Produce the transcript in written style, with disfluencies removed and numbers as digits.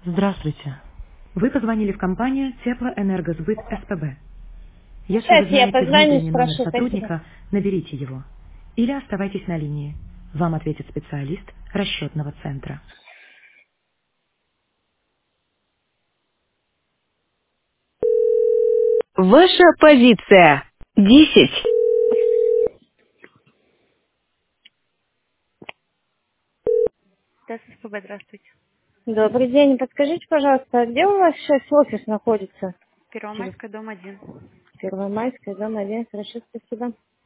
Здравствуйте. Вы позвонили в компанию Теплоэнергосбыт СПБ. Если вы Сейчас я знаете позвоню, внутренний номер спрошу, спасибо. сотрудника, наберите его. Или оставайтесь на линии. Вам ответит специалист расчетного центра. Ваша позиция. 10. Да, СПБ, здравствуйте. Добрый день. Подскажите, пожалуйста, где у вас сейчас офис находится? Через Первомайская, дом 1. Первомайская, дом 1. Хорошо, спасибо.